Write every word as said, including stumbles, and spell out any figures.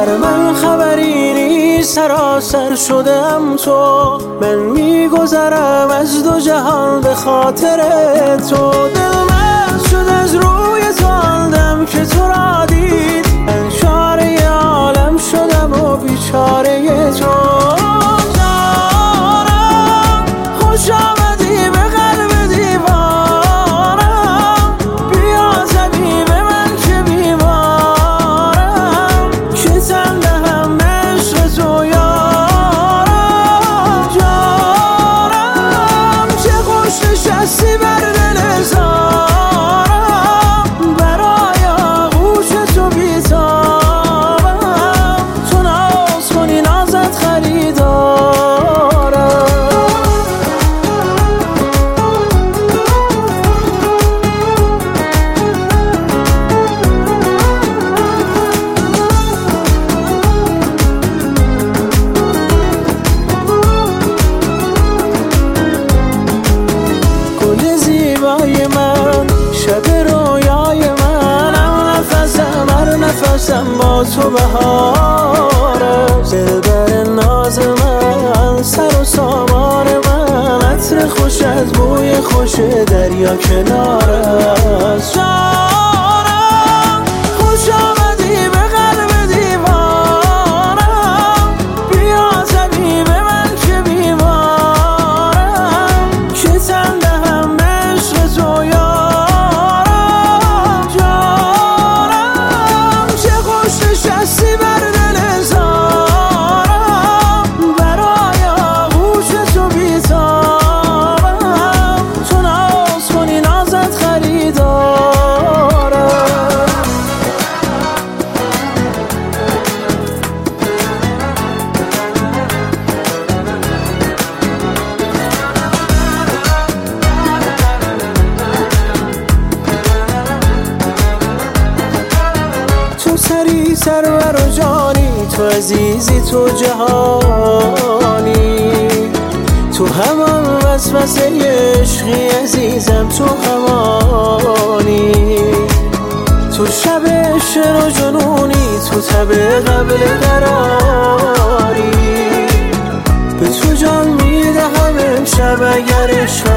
بر من خبری نیست، سراسر شدم تو. من میگذرم از دو جهان به خاطر تو. دل من شد از روی تو آن دم که تو را دید، من چاره عالم شدم و بیچاره تو. جانم خوش آمدی به قلب دیوارم، بیا زدی به من که بیمارم، که تن دهم به عشق تو یارم. جانم چه خوش نشستی بر دل زارم، برای آغوش تو بیتابم، تو ناز کنی نازت خریدارم. گل زیبای من، شب رویای منم، نفسم هر نفسم با تو بهاره. دلبر ناز من، سر و سامان من، عطر خوش از بوی خوش دریا کناره. جانم خوش آمدی به قلب دیوارم، بیا زدی به من که بیمارم، که تن دهم به عشق تو یارم. جانم چه خوش نشستی بر دل زارم، برای آغوش تو بیتابم، تو ناز کنی نازت خریدارم. تو سری سرور و جانی، تو عزیزی تو جهانی، تو همان وسوسه عشقی عزیزم، تو همانی. تو شب شر و جنونی، تو تب قبل قراری، به تو جان میدهم امشب اگر عشق